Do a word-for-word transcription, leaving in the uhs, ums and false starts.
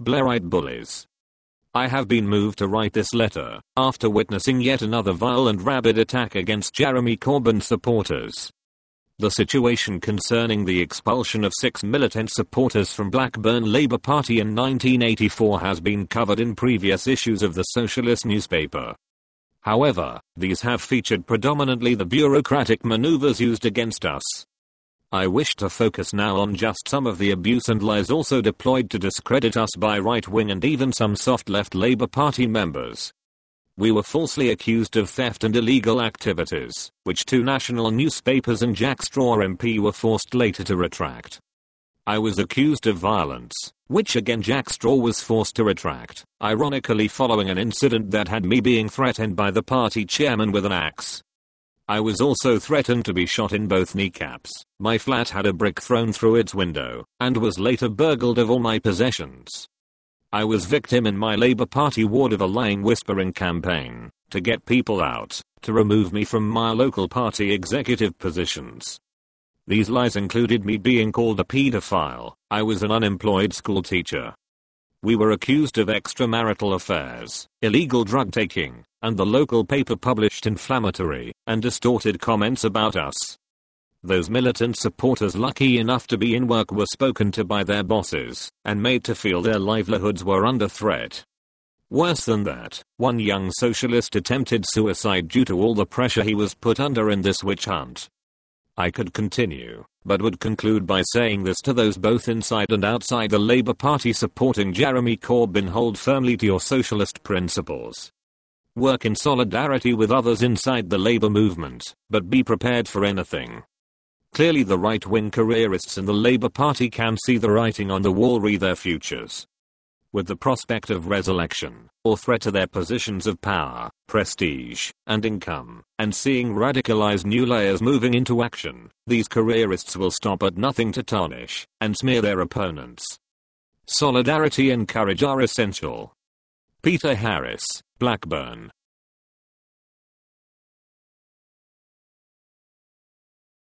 Blairite bullies. I have been moved to write this letter after witnessing yet another vile and rabid attack against Jeremy Corbyn supporters. The situation concerning the expulsion of six militant supporters from Blackburn Labour Party in nineteen eighty-four has been covered in previous issues of the Socialist newspaper. However, these have featured predominantly the bureaucratic maneuvers used against us. I wish to focus now on just some of the abuse and lies also deployed to discredit us by right-wing and even some soft-left Labour Party members. We were falsely accused of theft and illegal activities, which two national newspapers and Jack Straw M P were forced later to retract. I was accused of violence, which again Jack Straw was forced to retract, ironically following an incident that had me being threatened by the party chairman with an axe. I was also threatened to be shot in both kneecaps, my flat had a brick thrown through its window, and was later burgled of all my possessions. I was victim in my Labour Party ward of a lying whispering campaign to get people out, to remove me from my local party executive positions. These lies included me being called a paedophile, I was an unemployed school teacher. We were accused of extramarital affairs, illegal drug taking, and the local paper published inflammatory and distorted comments about us. Those militant supporters lucky enough to be in work were spoken to by their bosses and made to feel their livelihoods were under threat. Worse than that, one young socialist attempted suicide due to all the pressure he was put under in this witch hunt. I could continue, but would conclude by saying this to those both inside and outside the Labour Party supporting Jeremy Corbyn: hold firmly to your socialist principles. Work in solidarity with others inside the Labour movement, but be prepared for anything. Clearly the right-wing careerists in the Labour Party can see the writing on the wall re their futures. With the prospect of resurrection, or threat to their positions of power, prestige, and income, and seeing radicalized new layers moving into action, these careerists will stop at nothing to tarnish and smear their opponents. Solidarity and courage are essential. Peter Harris, Blackburn.